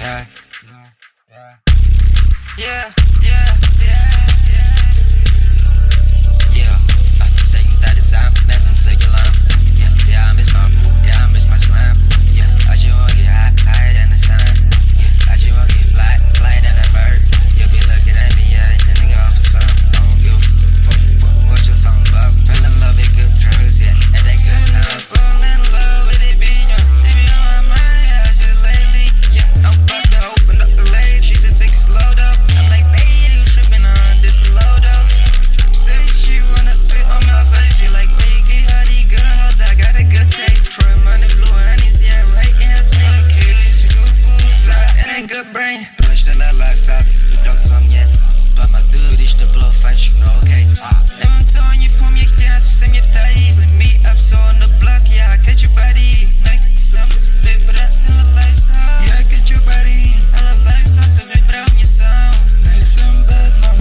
Zeggen dat is aan, met hem zeg je lang. I miss my boo, I miss my slime. I just wanna get higher than the sun. I just wanna get fly than a bird. You'll be looking at me, and nigga off for some. I don't give a fuck what your song about. Fell in love with good drugs, and they good sound. Fall in love with it being young. They be on my mind, just lately. I'm about to open up the lane. She said take it slow though. I'm like, baby, you tripping on this low dose. Say she wanna sit on my face. She like, where you get all these good hoes? I got a good taste. Troy money, blue honey, yeah, right in her finger cage. Good foods, and a good brain. Prześlę lifestyle, wybrosła mnie. But my dude is the blow fight, you know, okay. Never told you, pull me, yeah, to send me daddy. Let me up, so on the block, yeah, I catch your body. Make some spit, but I feel a lifestyle. Yeah, I catch your body. I love lifestyle, so we brown your sound. Nice and bad, man.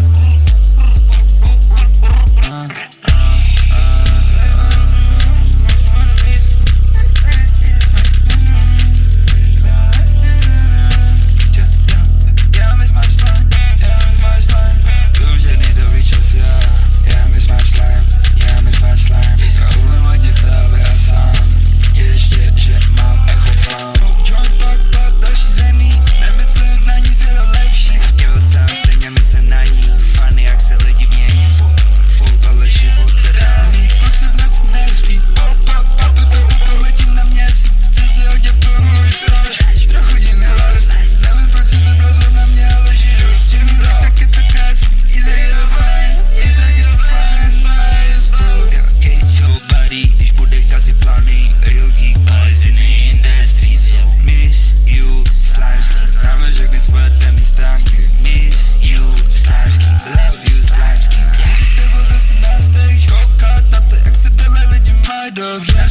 Dobrze.